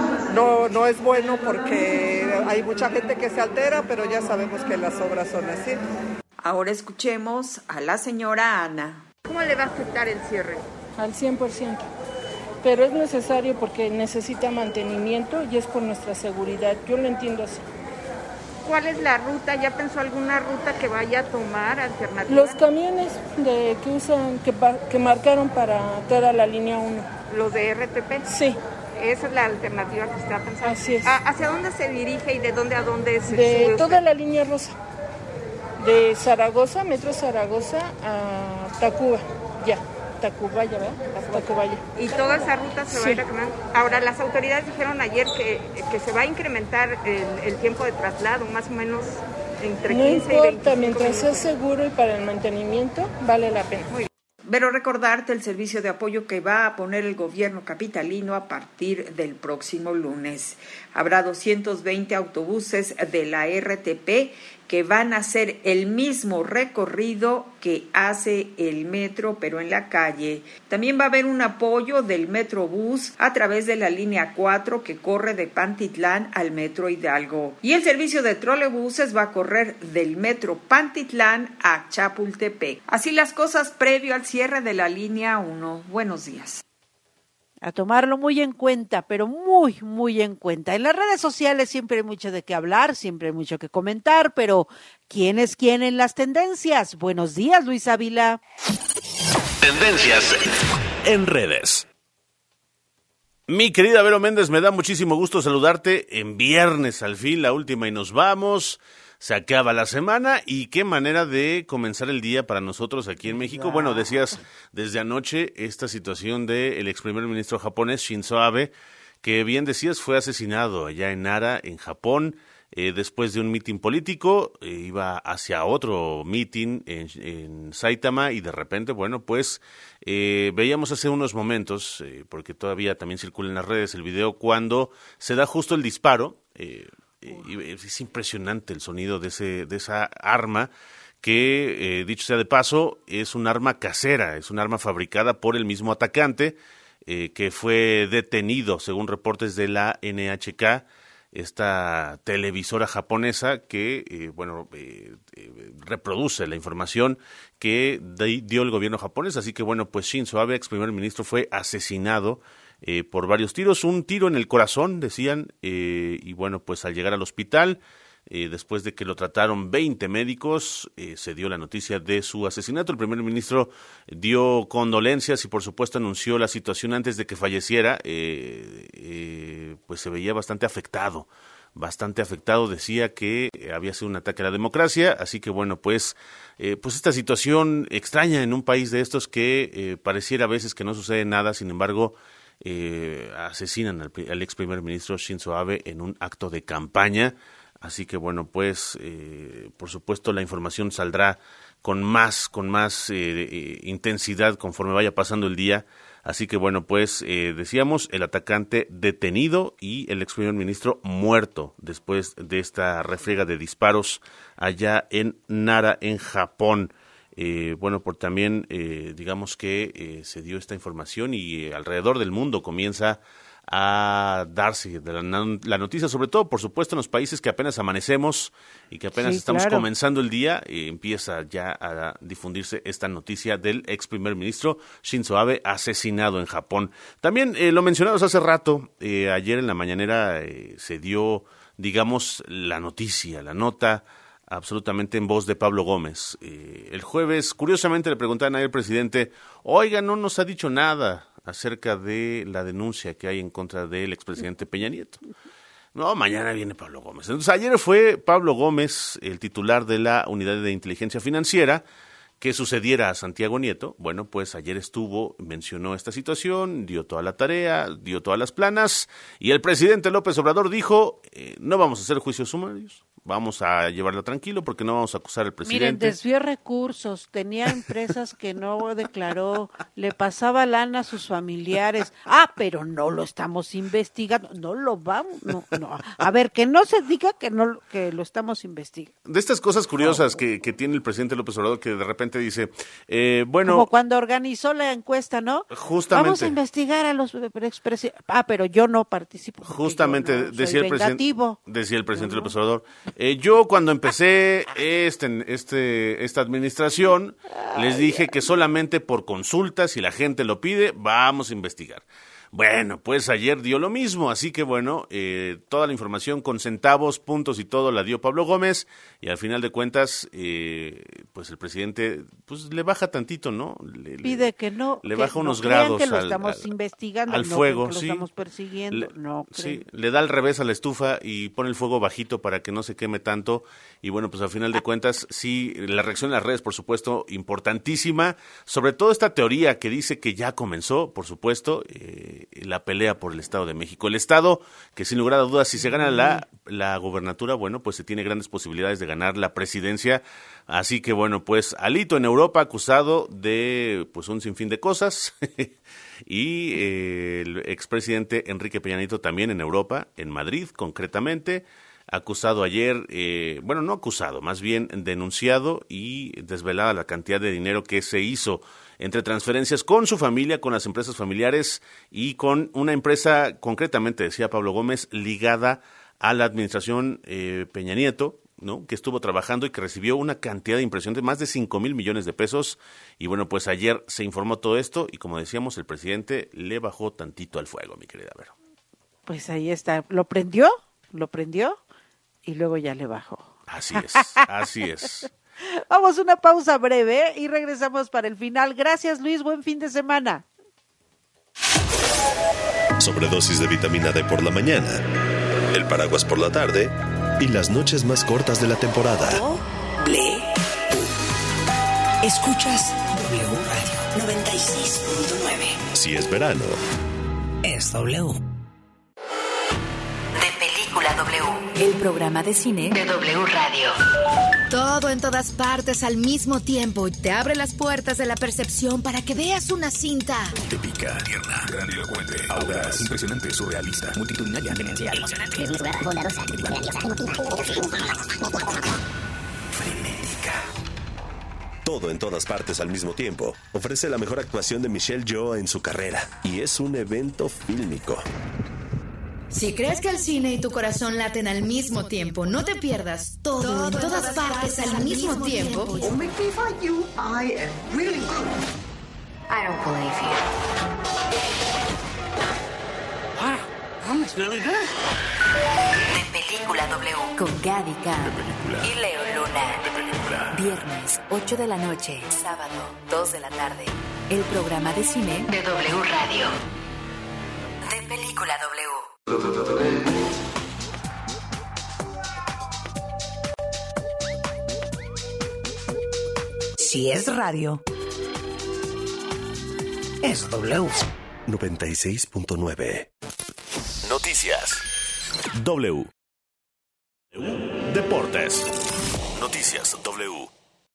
No es bueno porque hay mucha gente que se altera, pero ya sabemos que las obras son así. Ahora escuchemos a la señora Ana. ¿Cómo le va a afectar el cierre? Al 100%, pero es necesario porque necesita mantenimiento y es por nuestra seguridad. Yo lo entiendo así. ¿Cuál es la ruta? ¿Ya pensó alguna ruta que vaya a tomar alternativa? Los camiones que usan, que marcaron para toda la línea 1. ¿Los de RTP? Sí. Esa es la alternativa que está pensando. Así es. ¿Hacia dónde se dirige y de dónde a dónde se de sube toda usted? la línea rosa. De Zaragoza, Metro Zaragoza a Tacuba, ya. Tacubaya, ¿verdad? Tacubaya. Y toda esa ruta se va a ir a quemar. Ahora, las autoridades dijeron ayer que se va a incrementar el tiempo de traslado, más o menos entre 15 y 25 No importa, mientras sea seguro y para el mantenimiento, vale la pena. Muy bien. Pero recordarte el servicio de apoyo que va a poner el gobierno capitalino a partir del próximo lunes. Habrá 220 autobuses de la RTP que van a hacer el mismo recorrido que hace el metro, pero en la calle. También va a haber un apoyo del Metrobús a través de la línea 4 que corre de Pantitlán al Metro Hidalgo. Y el servicio de trolebuses va a correr del Metro Pantitlán a Chapultepec. Así las cosas previo al cierre de la línea 1. Buenos días. A tomarlo muy en cuenta, pero muy, muy en cuenta. En las redes sociales siempre hay mucho de qué hablar, siempre hay mucho que comentar, pero ¿quién es quién en las tendencias? Buenos días, Luis Ávila. Tendencias en redes. Mi querida Vero Méndez, me da muchísimo gusto saludarte en viernes, al fin, la última y nos vamos. Se acaba la semana y qué manera de comenzar el día para nosotros aquí en México. Bueno, decías desde anoche esta situación del ex primer ministro japonés Shinzo Abe, que bien decías fue asesinado allá en Nara, en Japón, después de un mitin político. Iba hacia otro mitin en Saitama y de repente, bueno, pues veíamos hace unos momentos, porque todavía también circula en las redes el video, cuando se da justo el disparo. Es impresionante el sonido de esa arma que, dicho sea de paso, es un arma casera, es un arma fabricada por el mismo atacante que fue detenido, según reportes de la NHK, esta televisora japonesa que, reproduce la información que dio el gobierno japonés. Así que, bueno, pues Shinzo Abe, ex primer ministro, fue asesinado por varios tiros, un tiro en el corazón, decían, y bueno, pues al llegar al hospital, después de que lo trataron 20 médicos, se dio la noticia de su asesinato. El primer ministro dio condolencias y por supuesto anunció la situación antes de que falleciera, pues se veía bastante afectado, decía que había sido un ataque a la democracia, así que bueno, pues esta situación extraña en un país de estos que pareciera a veces que no sucede nada, sin embargo, asesinan al ex primer ministro Shinzo Abe en un acto de campaña. Así que bueno, pues por supuesto la información saldrá con más intensidad conforme vaya pasando el día. Así que bueno, pues decíamos, el atacante detenido y el ex primer ministro muerto después de esta refriega de disparos allá en Nara, en Japón. Bueno, por también digamos que se dio esta información y alrededor del mundo comienza a darse de la noticia, sobre todo, por supuesto, en los países que apenas amanecemos y que apenas estamos comenzando el día, empieza ya a difundirse esta noticia del ex primer ministro Shinzo Abe asesinado en Japón. También lo mencionamos hace rato, ayer en la mañanera se dio, digamos, la nota absolutamente en voz de Pablo Gómez. El jueves, curiosamente, le preguntaban al presidente, oiga, no nos ha dicho nada acerca de la denuncia que hay en contra del expresidente Peña Nieto. No, mañana viene Pablo Gómez. Entonces, ayer fue Pablo Gómez, el titular de la Unidad de Inteligencia Financiera, que sucediera a Santiago Nieto. Bueno, pues ayer mencionó esta situación, dio toda la tarea, dio todas las planas, y el presidente López Obrador dijo, no vamos a hacer juicios sumarios, vamos a llevarlo tranquilo porque no vamos a acusar al presidente. Miren, desvió recursos, tenía empresas que no declaró, le pasaba lana a sus familiares. Pero no lo estamos investigando, no. A ver, que no se diga que lo estamos investigando. De estas cosas curiosas que tiene el presidente López Obrador, que de repente dice, bueno... Como cuando organizó la encuesta, ¿no? Justamente. Vamos a investigar a los expresidentes. Pero yo no participo. Justamente, decía el presidente López Obrador. Yo cuando empecé esta administración, les dije que solamente por consulta, si la gente lo pide, vamos a investigar. Bueno, pues ayer dio lo mismo, así que bueno, toda la información con centavos, puntos y todo la dio Pablo Gómez, y al final de cuentas, pues el presidente pues le baja tantito, ¿no? Pide que no. Le baja unos grados que lo estamos investigando, al fuego, que lo estamos persiguiendo. Sí, le da al revés a la estufa y pone el fuego bajito para que no se queme tanto, y bueno, pues al final de cuentas, sí, la reacción en las redes, por supuesto, importantísima, sobre todo esta teoría que dice que ya comenzó, por supuesto, la pelea por el Estado de México. El Estado que sin lugar a dudas, si se gana la gobernatura, bueno, pues se tiene grandes posibilidades de ganar la presidencia. Así que bueno, pues Alito en Europa acusado de pues un sinfín de cosas y el expresidente Enrique Peña Nieto también en Europa, en Madrid concretamente, acusado ayer, no acusado, más bien denunciado y desvelada la cantidad de dinero que se hizo entre transferencias con su familia, con las empresas familiares y con una empresa, concretamente, decía Pablo Gómez, ligada a la administración Peña Nieto, ¿no? Que estuvo trabajando y que recibió una cantidad de impresionante, más de 5,000 millones de pesos. Y bueno, pues ayer se informó todo esto y como decíamos, el presidente le bajó tantito al fuego, mi querida Vero. Pues ahí está, lo prendió y luego ya le bajó. Así es. Vamos a una pausa breve y regresamos para el final. Gracias, Luis. Buen fin de semana. Sobredosis de vitamina D por la mañana, el paraguas por la tarde y las noches más cortas de la temporada. W. Escuchas W Radio 96.9. Si es verano, es W. De Película W, el programa de cine de W Radio. Todo en todas partes al mismo tiempo te abre las puertas de la percepción para que veas una cinta épica, tierna, grandilocuente, audaz, impresionante, surrealista, multitudinaria, demencial, emocionante, bondadosa, frenética. Todo en todas partes al mismo tiempo ofrece la mejor actuación de Michelle Yeoh en su carrera y es un evento fílmico. Si crees que el cine y tu corazón laten al mismo tiempo, no te pierdas Todo en todas partes al mismo tiempo. mames. De Película W. Con Gaby Cam y Leo Luna. Viernes, 8 de la noche. Sábado, 2 de la tarde. El programa de cine de W Radio. De Película W. Si es radio, es W. 96.9. Noticias. W. Deportes. Noticias W.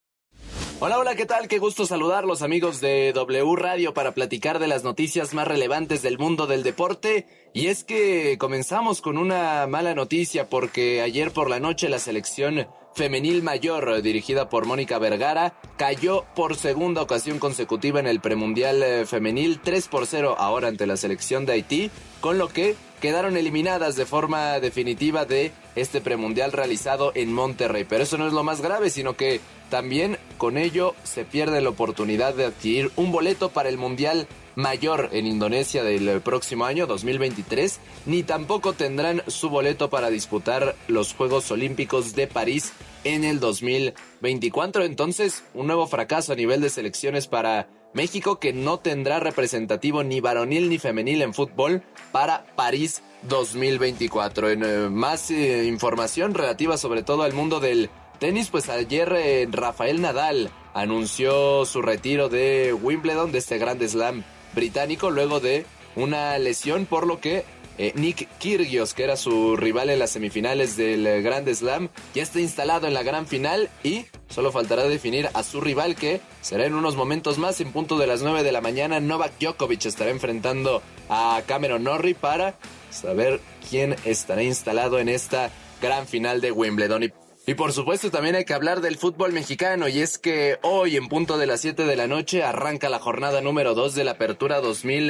Hola, ¿qué tal? Qué gusto saludarlos, amigos de W Radio, para platicar de las noticias más relevantes del mundo del deporte. Y es que comenzamos con una mala noticia, porque ayer por la noche la selección femenil mayor, dirigida por Mónica Vergara, cayó por segunda ocasión consecutiva en el premundial femenil 3-0 ahora ante la selección de Haití, con lo que quedaron eliminadas de forma definitiva de este premundial realizado en Monterrey. Pero eso no es lo más grave, sino que también con ello se pierde la oportunidad de adquirir un boleto para el mundial mayor en Indonesia del próximo año 2023, ni tampoco tendrán su boleto para disputar los Juegos Olímpicos de París en el 2024. Entonces, un nuevo fracaso a nivel de selecciones para México, que no tendrá representativo ni varonil ni femenil en fútbol para París 2024. En más información relativa sobre todo al mundo del tenis, pues ayer Rafael Nadal anunció su retiro de Wimbledon, de este Grand Slam británico, luego de una lesión, por lo que Nick Kyrgios, que era su rival en las semifinales del Grand Slam, ya está instalado en la gran final y solo faltará definir a su rival, que será en unos momentos más. En punto de las 9 de la mañana, Novak Djokovic estará enfrentando a Cameron Norrie para saber quién estará instalado en esta gran final de Wimbledon. Y por supuesto también hay que hablar del fútbol mexicano, y es que hoy en punto de las 7 de la noche arranca la jornada número 2 de la Apertura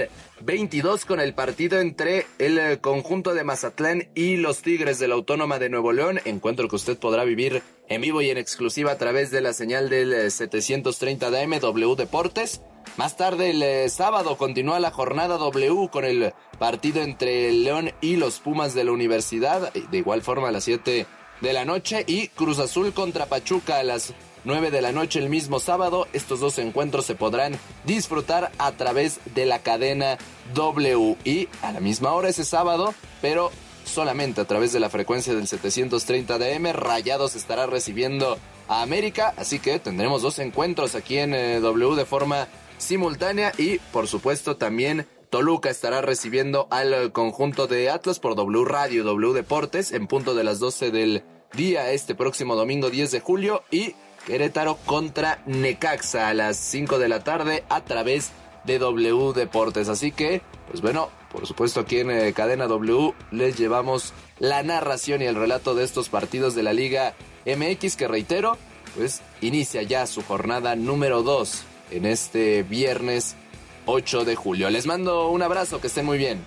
2022 con el partido entre el conjunto de Mazatlán y los Tigres de la Autónoma de Nuevo León, encuentro que usted podrá vivir en vivo y en exclusiva a través de la señal del 730 de AM W Deportes. Más tarde el sábado continúa la jornada W con el partido entre el León y los Pumas de la Universidad, de igual forma a las 7 de la noche, y Cruz Azul contra Pachuca a las 9 de la noche el mismo sábado. Estos dos encuentros se podrán disfrutar a través de la cadena W, y a la misma hora ese sábado, pero solamente a través de la frecuencia del 730 de AM, Rayados estará recibiendo a América, así que tendremos dos encuentros aquí en W de forma simultánea, y por supuesto también Toluca estará recibiendo al conjunto de Atlas por W Radio, W Deportes, en punto de las 12 del día este próximo domingo 10 de julio, y Querétaro contra Necaxa a las 5 de la tarde a través de W Deportes. Así que, pues bueno, por supuesto aquí en Cadena W les llevamos la narración y el relato de estos partidos de la Liga MX, que reitero, pues inicia ya su jornada número 2 en este viernes 8 de julio. Les mando un abrazo, que estén muy bien.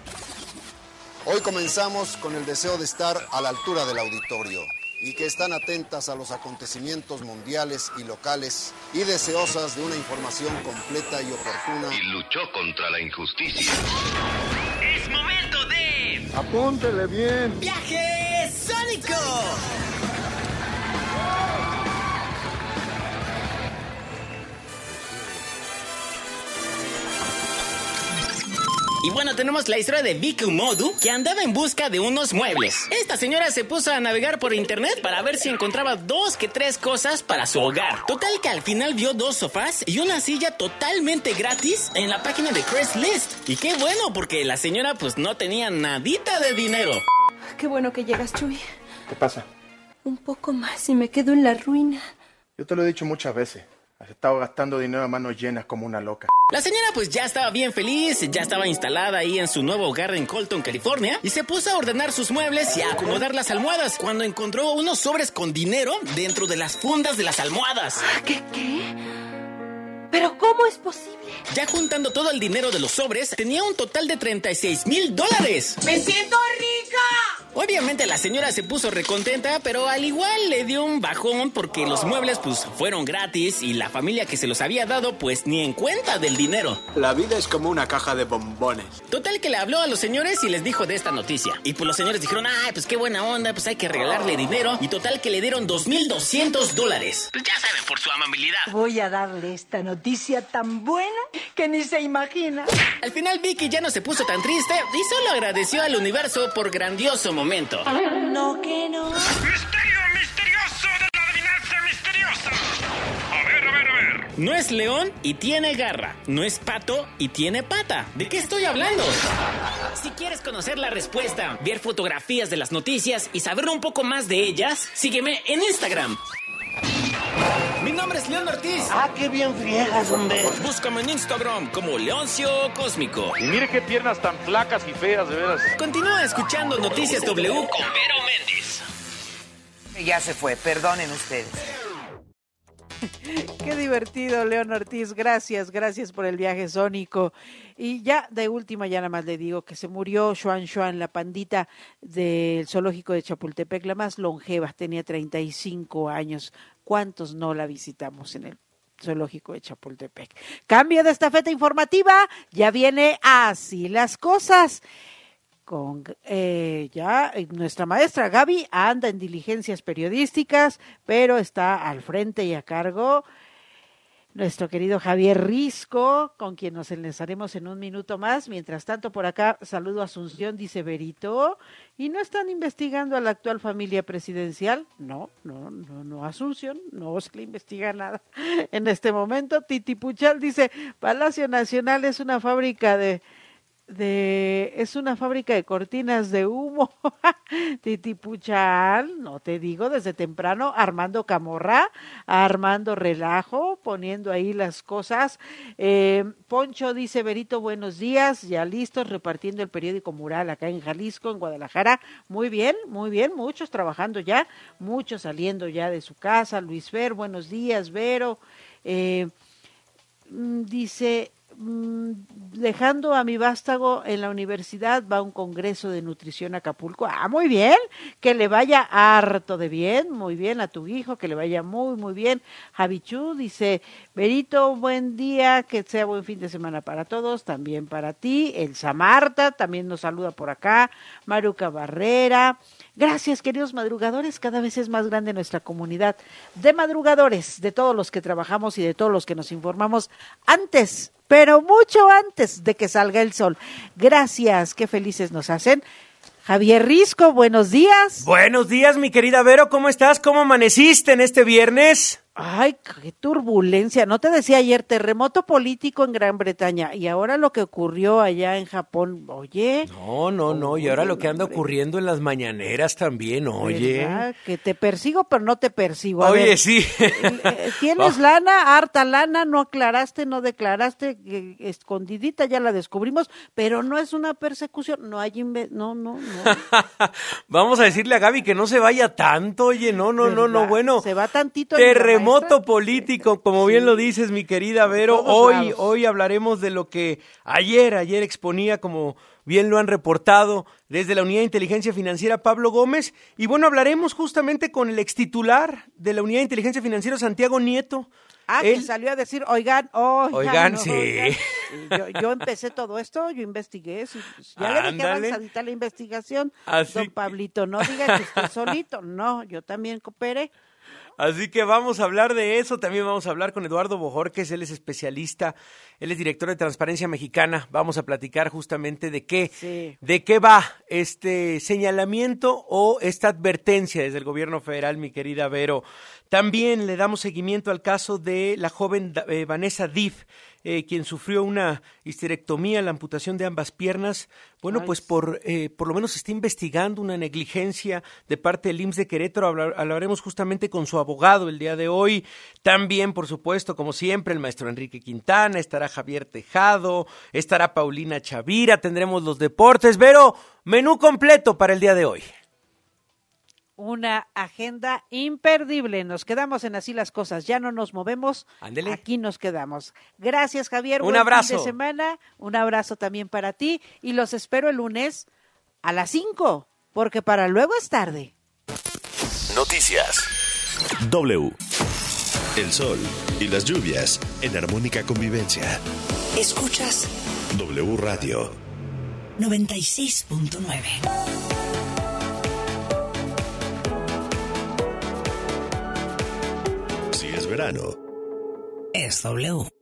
Hoy comenzamos con el deseo de estar a la altura del auditorio y que están atentas a los acontecimientos mundiales y locales y deseosas de una información completa y oportuna. Y luchó contra la injusticia. ¡Es momento de... ¡Apúntele bien! ¡Viaje Sónico! Y bueno, tenemos la historia de Vicky Modu, que andaba en busca de unos muebles. Esta señora se puso a navegar por internet para ver si encontraba 2 que 3 cosas para su hogar. Total que al final vio 2 sofás y una silla totalmente gratis en la página de Craigslist. Y qué bueno, porque la señora pues no tenía nadita de dinero. Qué bueno que llegas, Chuy. ¿Qué pasa? Un poco más y me quedo en la ruina. Yo te lo he dicho muchas veces. Has estado gastando dinero a manos llenas como una loca. La señora pues ya estaba bien feliz, ya estaba instalada ahí en su nuevo hogar en Colton, California, y se puso a ordenar sus muebles y a acomodar las almohadas cuando encontró unos sobres con dinero dentro de las fundas de las almohadas. ¿Qué? ¿Pero cómo es posible? Ya juntando todo el dinero de los sobres, tenía un total de $36,000. ¡Me siento rica! Obviamente la señora se puso recontenta, pero al igual le dio un bajón porque los muebles pues fueron gratis y la familia que se los había dado pues ni en cuenta del dinero. La vida es como una caja de bombones. Total que le habló a los señores y les dijo de esta noticia. Y pues los señores dijeron, ay, pues qué buena onda, pues hay que regalarle dinero. Y total que le dieron $2,200. Pues ya saben, por su amabilidad. Voy a darle esta noticia tan buena que ni se imagina. Al final Vicky ya no se puso tan triste y solo agradeció al universo por grandioso momento. No, que no. ¡Misterio misterioso de la adivinanza misteriosa! A ver. No es león y tiene garra. No es pato y tiene pata. ¿De qué estoy hablando? Si quieres conocer la respuesta, ver fotografías de las noticias y saber un poco más de ellas, sígueme en Instagram. Mi nombre es León Ortiz. Ah, qué bien friegas, hombre. Búscame en Instagram como Leoncio Cósmico. Y mire qué piernas tan flacas y feas, de veras. Continúa escuchando Noticias W con Vero Méndez. Ya se fue, perdonen ustedes. Qué divertido, León Ortiz. Gracias por el viaje sónico. Y ya de última, ya nada más le digo que se murió Xuan Xuan, la pandita del zoológico de Chapultepec, la más longeva, tenía 35 años. ¿Cuántos no la visitamos en el zoológico de Chapultepec? Cambio de estafeta informativa, ya viene Así las Cosas. Con ya nuestra maestra Gaby anda en diligencias periodísticas, pero está al frente y a cargo nuestro querido Javier Risco, con quien nos enlazaremos en un minuto más. Mientras tanto, por acá, saludo a Asunción, dice Berito, ¿y no están investigando a la actual familia presidencial? No, Asunción, no se le investiga nada en este momento. Titi Puchal dice, Palacio Nacional es una fábrica de cortinas de humo. Titi Puchal, no te digo, desde temprano armando camorra, armando relajo, poniendo ahí las cosas. Poncho dice, Berito, buenos días, ya listos, repartiendo el periódico Mural acá en Jalisco, en Guadalajara. Muy bien, muchos trabajando ya, muchos saliendo ya de su casa. Luis Fer, buenos días, Vero. Dice, dejando a mi vástago en la universidad, va a un congreso de nutrición a Acapulco. Muy bien, que le vaya harto de bien, muy bien a tu hijo, que le vaya muy bien. Javichu dice, Berito, buen día, que sea buen fin de semana para todos, también para ti. Elsa Marta también nos saluda por acá. Maruca Barrera, gracias, queridos madrugadores, cada vez es más grande nuestra comunidad de madrugadores, de todos los que trabajamos y de todos los que nos informamos antes, pero mucho antes de que salga el sol. Gracias, qué felices nos hacen. Javier Risco, buenos días. Buenos días, mi querida Vero, ¿cómo estás? ¿Cómo amaneciste en este viernes? Ay, qué turbulencia. No te decía ayer, terremoto político en Gran Bretaña y ahora lo que ocurrió allá en Japón, oye. No, y ahora lo que anda ocurriendo en las mañaneras también, oye. ¿Verdad? Que te persigo, pero no te persigo. Oye, ver, sí. ¿Tienes lana, harta lana? No aclaraste, no declaraste, escondidita ya la descubrimos, pero no es una persecución, no hay no. Vamos a decirle a Gaby que no se vaya tanto, oye, no, bueno. Se va tantito. Terremoto político, como bien lo dices, mi querida Vero. Hoy hablaremos de lo que ayer exponía, como bien lo han reportado desde la Unidad de Inteligencia Financiera, Pablo Gómez. Y bueno, hablaremos justamente con el extitular de la Unidad de Inteligencia Financiera, Santiago Nieto. Que salió a decir, oigan, sí. Yo empecé todo esto, yo investigué, ya le dejé avanzadita la investigación. Don Pablito, no diga que esté solito, no, yo también cooperé. Así que vamos a hablar de eso, también vamos a hablar con Eduardo Bojorquez, él es especialista, él es director de Transparencia Mexicana, vamos a platicar justamente de qué va este señalamiento o esta advertencia desde el gobierno federal, mi querida Vero. También le damos seguimiento al caso de la joven Vanessa Diff, quien sufrió una histerectomía, la amputación de ambas piernas. Bueno, pues por lo menos se está investigando una negligencia de parte del IMSS de Querétaro. Hablaremos justamente con su abogado el día de hoy. También, por supuesto, como siempre, el maestro Enrique Quintana, estará Javier Tejado, estará Paulina Chavira, tendremos los deportes. Vero, menú completo para el día de hoy. Una agenda imperdible. Nos quedamos en Así las Cosas. Ya no nos movemos. Ándele. Aquí nos quedamos. Gracias, Javier. Un abrazo. Fin de semana. Un abrazo también para ti. Y los espero el lunes a las 5 porque para luego es tarde. Noticias. W. El sol y las lluvias en armónica convivencia. Escuchas W Radio 96.9. Si es verano, es W.